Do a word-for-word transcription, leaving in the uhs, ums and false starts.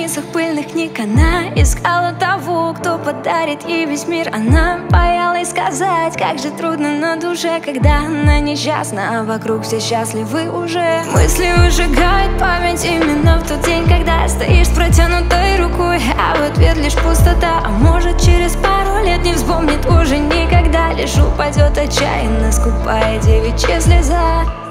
страницах пыльных книг она искала того, кто подарит ей весь мир. Она боялась сказать, как же трудно на душе, когда она несчастна, а вокруг все счастливы уже. Мысли выжигают память именно в тот день, когда стоишь с протянутой рукой, а в ответ лишь пустота. А может, через пару лет не вспомнит уже никогда, лишь упадет отчаянно, скупая девичья слеза.